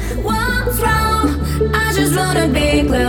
What's wrong? I just wrote a big letter.